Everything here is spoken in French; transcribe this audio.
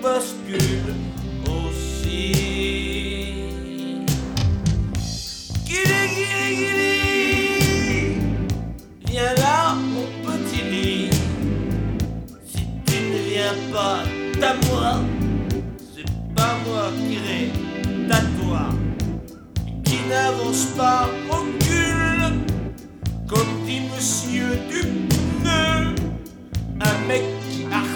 bascule aussi. Guili, viens là mon petit lit. Si tu ne viens pas à moi, c'est pas moi qui irai à toi. Qui n'avance pas recule, comme dit monsieur du pneu, un mec qui a